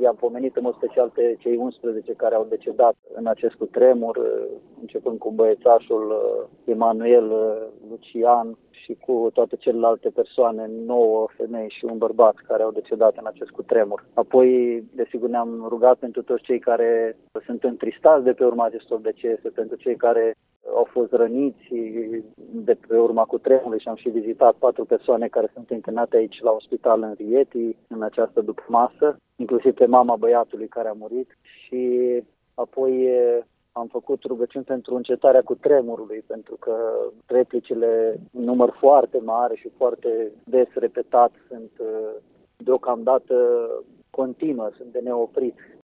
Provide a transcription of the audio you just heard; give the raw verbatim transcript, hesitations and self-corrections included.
i-am pomenit în mod special pe cei unsprezece care au decedat în acest cutremur, începând cu băiețașul Emanuel Lucian și cu toate celelalte persoane, nouă femei și un bărbat care au decedat în acest cutremur. Apoi, desigur, ne-am rugat pentru toți cei care sunt întristați de pe urma acestor decese, pentru cei care au fost răniți de pe urma cutremurului și am și vizitat patru persoane care sunt internate aici la spital în Rieti în această dupămasă, inclusiv pe mama băiatului care a murit, și apoi am făcut rugăciuni pentru încetarea cutremurului, pentru că replicile în număr foarte mare și foarte des repetat sunt deocamdată continuă, sunt de neoprit.